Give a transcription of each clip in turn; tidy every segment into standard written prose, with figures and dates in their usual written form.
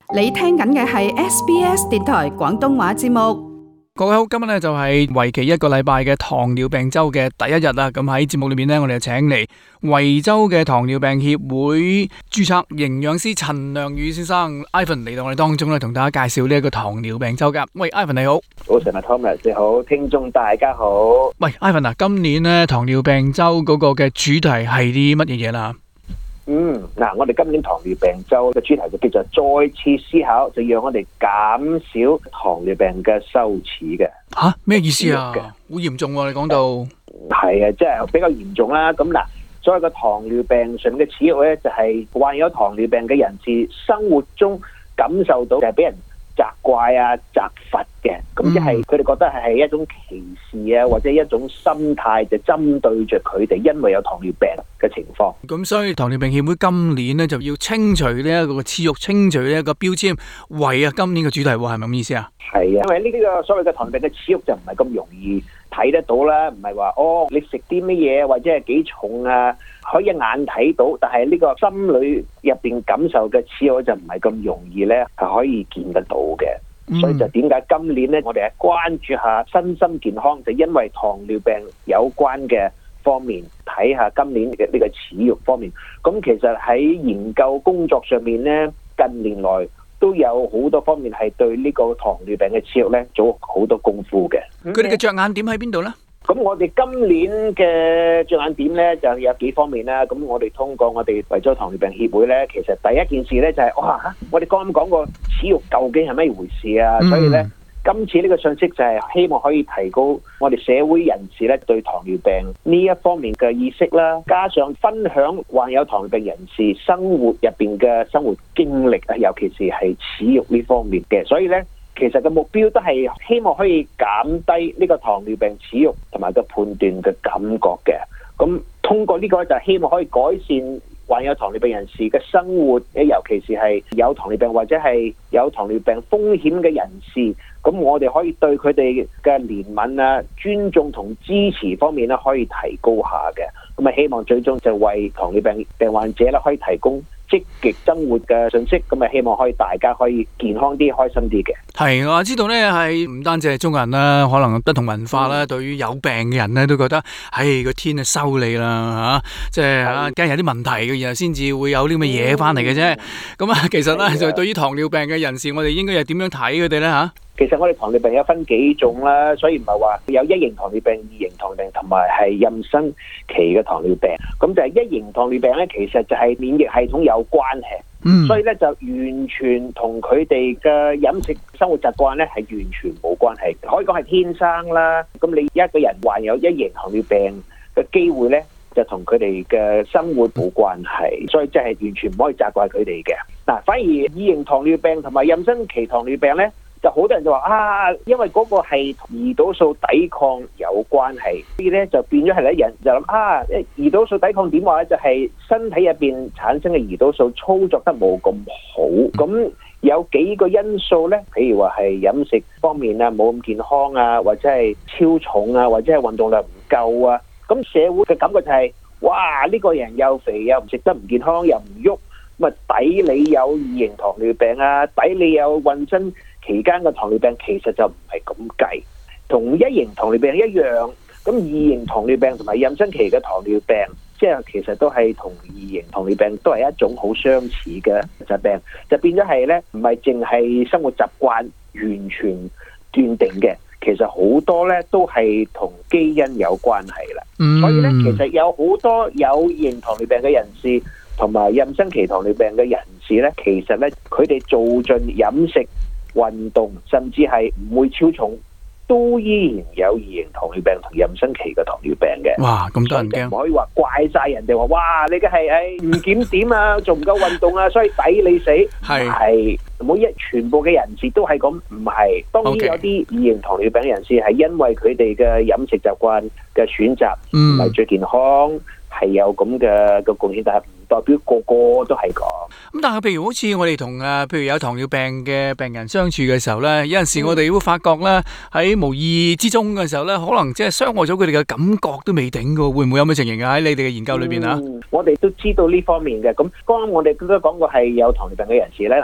你聽緊嘅係 SBS 電台廣東話節目。 各位好，今日咧就係為期一個禮拜嘅糖尿病周嘅第一日啦。咁喺節目裏面咧，我哋就請嚟維州嘅糖尿病協會註冊營養師陳良宇先生 Ivan 嚟到我哋當中咧，同大家介紹呢一個糖尿病周噶。喂 ，Ivan 你好。 早晨啊 ，Thomas 你好，聽眾大家好。 喂 ，Ivan 啊，今年咧糖尿病周嗰個嘅主題係啲乜嘢嘢啦？ 我哋今年糖尿病周嘅主題就叫做再次思考，就讓我哋減少糖尿病嘅羞恥嘅。 吓，咩意思啊？好嚴重喎，你講到。 係啊，即係比較嚴重啦。咁嗱，所謂嘅糖尿病上面嘅恥辱咧，就係患有糖尿病嘅人士生活中感受到就係俾人責怪啊、責罰嘅，咁即係佢哋覺得係一種歧視啊，或者一種心態就針對着佢哋，因為有糖尿病嘅情況。 咁所以糖尿病協會今年呢就要清除呢一個恥辱，清除呢一個標籤，為今年嘅主題喎，係咪咁意思啊？ 係啊，因為呢個所謂嘅糖尿病嘅恥辱就唔係咁容易睇得到啦，唔係話你食啲乜嘢或者係幾重啊，可以一眼睇到，但係呢個心裏入邊感受嘅恥辱就唔係咁容易咧，係可以見得到嘅。所以就點解今年咧，我哋係關注下身心健康，就因為糖尿病有關嘅方面，睇下今年嘅呢個恥辱方面。咁其實喺研究工作上面咧，近年來都有好多方面係對呢個糖尿病嘅恥辱咧做好多功夫嘅。 佢哋嘅着眼點喺邊度咧？ 咁我哋今年嘅着眼點咧就有幾方面啦。咁我哋通過我哋維州糖尿病協會咧，其實第一件事咧就係我哋剛剛講過恥辱究竟係咩回事啊？所以咧，今次呢個信息就係希望可以提高我哋社會人士咧對糖尿病呢一方面嘅意識啦，加上分享患有糖尿病人士生活入邊嘅生活經歷啊，尤其是係恥辱呢方面嘅。所以咧，其實個目標都係希望可以減低呢個糖尿病恥辱同埋個判斷嘅感覺嘅。咁通過呢個就希望可以改善患有糖尿病人士嘅生活，尤其是係有糖尿病或者係有糖尿病風險嘅人士。咁我哋可以對佢哋嘅憐憫啊、尊重同支持方面咧，可以提高下嘅。咁啊，希望最終就為糖尿病患者咧，可以提供積極生活嘅信息，咁啊希望可以大家可以健康啲、開心啲嘅。 係，我知道咧，係唔單止係中國人啦，可能不同文化啦，對於有病嘅人咧，都覺得，個天啊收你啦嚇，即係梗係有啲問題嘅，然後先至會有啲咁嘅嘢翻嚟嘅啫。咁啊，其實咧就對於糖尿病嘅人士，我哋應該係點樣睇佢哋咧嚇？ 其實我哋糖尿病有分幾種啦，所以唔係話有一型糖尿病、二型糖尿病同埋係妊娠期嘅糖尿病。咁就係一型糖尿病咧，其實就係免疫系統有關係，所以咧就完全同佢哋嘅飲食生活習慣咧係完全冇關係，可以講係天生啦。咁你一個人患有一型糖尿病嘅機會咧，就同佢哋嘅生活冇關係，所以即係完全唔可以責怪佢哋嘅。嗱，反而二型糖尿病同埋妊娠期糖尿病咧，就好多人就話因為嗰個係胰島素抵抗有關係，所以咧就變咗係咧人就諗胰島素抵抗點話咧，就係身體入邊產生嘅胰島素操作得冇咁好。咁有幾個因素咧，譬如話係飲食方面啊冇咁健康啊，或者係超重啊，或者係運動量唔夠啊。咁社會嘅感覺就係呢個人又肥又唔食得唔健康又唔喐，咁啊抵你有二型糖尿病啊，抵你有妊娠期間嘅糖尿病，其實就唔係咁計，同一型糖尿病一樣。咁二型糖尿病同埋妊娠期嘅糖尿病，即係其實都係同二型糖尿病都係一種好相似嘅疾病，就變咗係咧唔係淨係生活習慣完全斷定嘅，其實好多咧都係同基因有關係啦。所以咧，其實有好多有二型糖尿病嘅人士同埋妊娠期糖尿病嘅人士咧，其實咧佢哋做盡飲食、運動，甚至係唔會超重，都依然有二型糖尿病同妊娠期嘅糖尿病嘅。 哇，咁多人驚！ 唔可以話怪晒人哋話，哇，你嘅係唔檢點啊，做唔夠運動啊，所以抵你死。係全部嘅人士都係咁，唔係。當然有啲二型糖尿病嘅人士係因為佢哋嘅飲食習慣嘅選擇唔係最健康，係有咁嘅貢獻，但係唔代表個個都係咁。 咁但係譬如好似我哋同譬如有糖尿病嘅病人相處嘅時候咧，有陣時我哋會發覺咧，喺無意之中嘅時候咧，可能即係傷害咗佢哋嘅感覺都未定㗎，會唔會有咩情形啊？喺你哋嘅研究裏邊啊？ 我哋都知道呢方面嘅。咁剛剛我哋都講過係有糖尿病嘅人士咧，嗱，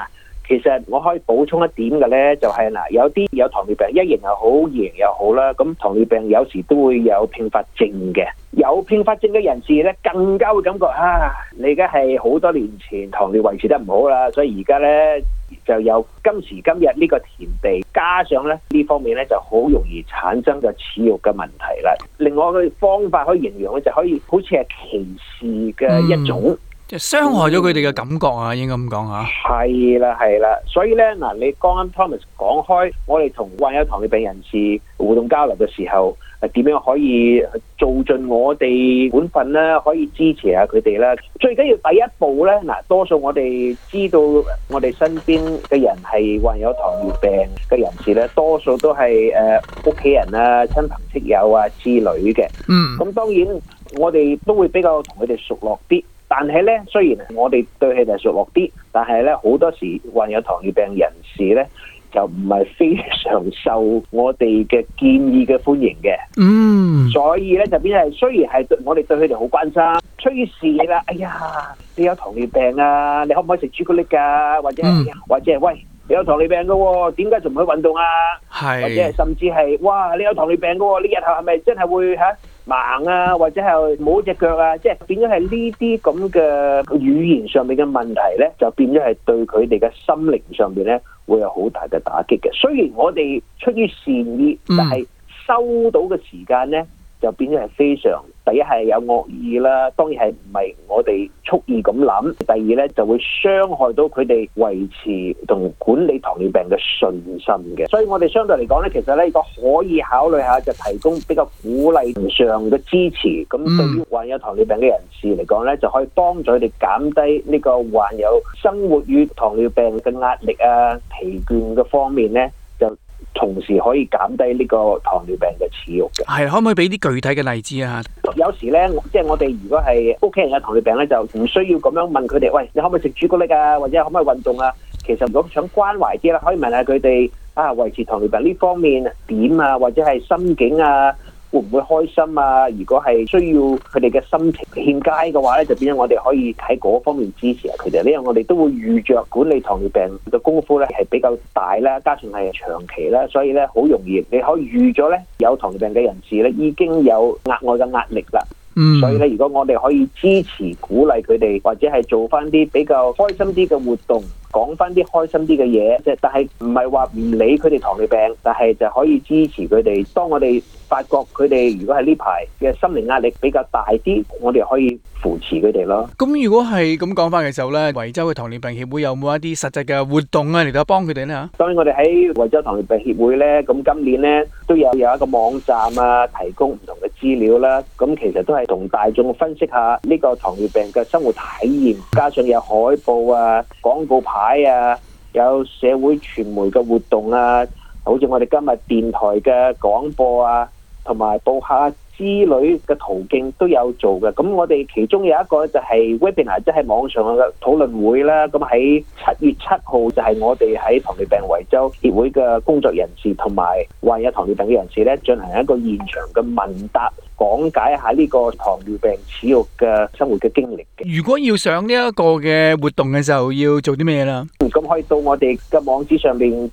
其實我可以補充一點嘅咧，就係嗱，有啲有糖尿病一型又好，二型又好啦。咁糖尿病有時都會有併發症嘅，有併發症嘅人士咧，更加會感覺你而家係好多年前糖尿維持得唔好啦，所以而家咧就有今時今日呢個田地，加上咧呢方面咧就好容易產生個恥辱嘅問題啦。另外嘅方法可以形容咧，就可以好似係歧視嘅一種。 即係傷害咗佢哋嘅感覺啊，應該咁講嚇。 係啦，係啦，所以咧嗱，你剛啱 Thomas 講開，我哋同患有糖尿病人士互動交流嘅時候，點樣可以做盡我哋本分咧？可以支持下佢哋啦。最緊要第一步咧，嗱，多數我哋知道我哋身邊嘅人係患有糖尿病嘅人士咧，多數都係屋企人啊、親朋戚友啊之類嘅。咁當然我哋都會比較同佢哋熟絡啲。但係咧，雖然我哋對佢哋熟絡啲，但係咧好多時患有糖尿病人士咧，就唔係非常受我哋嘅建議嘅歡迎嘅。所以咧就變係雖然係我哋對佢哋好關心，趨勢啦，哎呀，你有糖尿病啊，你可唔可以食朱古力㗎？或者係喂，你有糖尿病嘅喎，點解仲唔去運動啊？或者係甚至係哇，你有糖尿病嘅喎，你日後係咪真係會盲啊，或者係冇隻腳啊，即係變咗係呢啲咁嘅語言上面嘅問題咧，就變咗係對佢哋嘅心靈上邊咧會有好大嘅打擊嘅。雖然我哋出於善意，但係收到嘅時間咧就變咗係非常，第一係有惡意啦，當然係唔係我哋蓄意咁諗。第二咧就會傷害到佢哋維持同管理糖尿病嘅信心嘅。所以我哋相對嚟講咧，其實咧個可以考慮下就提供比較鼓勵上嘅支持。咁對於患有糖尿病嘅人士嚟講咧，就可以幫助佢哋減低呢個患有生活與糖尿病嘅壓力啊、疲倦嘅方面咧，就同時可以減低呢個糖尿病嘅恥辱嘅。 係，可唔可以俾啲具體嘅例子啊？ 有時咧，即係我哋如果係屋企人有糖尿病咧，就唔需要咁樣問佢哋，喂，你可唔可以食朱古力啊？或者可唔可以運動啊？其實如果想關懷啲啦，可以問下佢哋維持糖尿病呢方面點啊，或者係心境啊，會唔會開心啊？如果係需要佢哋嘅心情欠佳嘅話咧，就變咗我哋可以喺嗰方面支持下佢哋。呢樣我哋都會預着管理糖尿病嘅功夫咧係比較大啦，加上係長期啦，所以咧好容易你可以預咗咧有糖尿病嘅人士咧已經有額外嘅壓力啦。所以咧，如果我哋可以支持鼓勵佢哋，或者係做翻啲比較開心啲嘅活動，講翻啲開心啲嘅嘢，即係但係唔係話唔理佢哋糖尿病，但係就可以支持佢哋。當我哋發覺佢哋如果係呢排嘅心理壓力比較大啲，我哋可以扶持佢哋咯。 咁如果係咁講翻嘅時候咧，維州嘅糖尿病協會有冇一啲實際嘅活動啊嚟到幫佢哋咧嚇？ 當然我哋喺維州糖尿病協會咧，咁今年咧都有一個網站啊，提供唔同嘅資料啦。咁其實都係同大眾分析下呢個糖尿病嘅生活體驗，加上有海報啊、廣告牌啊，有社會傳媒嘅活動啊，好似我哋今日電台嘅廣播啊，同埋報下之類嘅途徑都有做嘅。咁我哋其中有一個就係 webinar，即係網上嘅討論會啦。咁喺7月7號就係我哋喺糖尿病維州協會嘅工作人士同埋患有糖尿病嘅人士咧，進行一個現場嘅問答，講解下呢個糖尿病恥辱嘅生活嘅經歷嘅。 如果要上呢一個嘅活動嘅時候，要做啲咩啦？ 咁可以到我哋嘅網址上面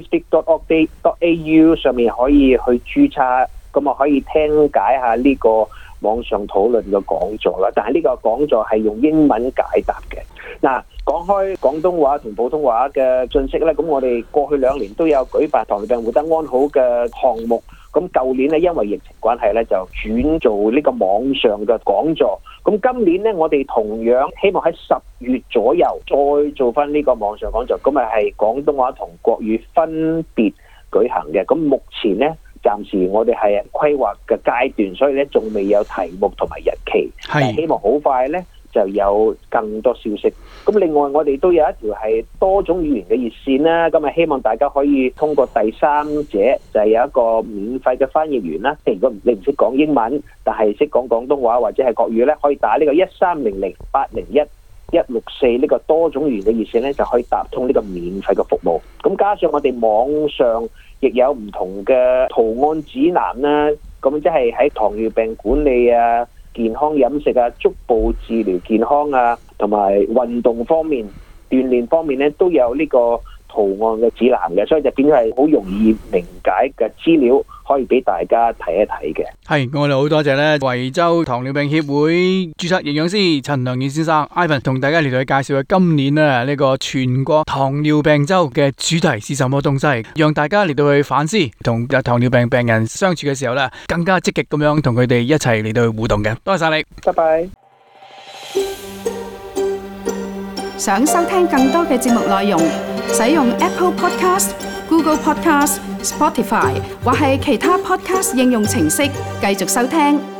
diabetesspeak.org.au 上面可以去註冊。咁啊可以聽解下呢個網上討論嘅講座啦，但係呢個講座係用英文解答嘅。嗱，講開廣東話同普通話嘅信息咧，咁我哋過去2年都有舉辦糖尿病活得安好嘅項目。咁舊年咧因為疫情關係咧，就轉做呢個網上嘅講座。咁今年咧，我哋同樣希望喺10月左右再做翻呢個網上講座。咁啊係廣東話同國語分別舉行嘅。咁目前咧，暫時我哋係規劃嘅階段，所以咧仲未有題目同埋日期，但係希望好快咧就有更多消息。咁另外我哋都有一條係多種語言嘅熱線啦，咁啊希望大家可以通過第三者，就係有一個免費嘅翻譯員啦。如果你唔識講英文，但係識講廣東話或者係國語咧，可以打呢個1300-801-164呢個多種語言嘅熱線咧，就可以搭通呢個免費嘅服務。咁加上我哋網上亦有唔同嘅圖案指南啦，咁即係喺糖尿病管理啊、健康飲食啊、足部治療健康啊，同埋運動方面、鍛鍊方面咧，都有呢個圖案嘅指南嘅，所以就變咗係好容易明解嘅資料，可以俾大家睇一睇嘅。 係，我哋好多謝咧維州糖尿病協會註冊營養師陳良健先生 Ivan 同大家嚟到去介紹嘅今年呢個全國糖尿病週嘅主題是什麼東西，讓大家嚟到去反思同糖尿病病人相處嘅時候咧，更加積極咁樣同佢哋一齊嚟到去互動嘅。多謝晒你， 拜拜。 想收聽更多嘅節目內容，使用 Apple Podcast、Google Podcast、Spotify 或係其他 Podcast 應用程式繼續收聽。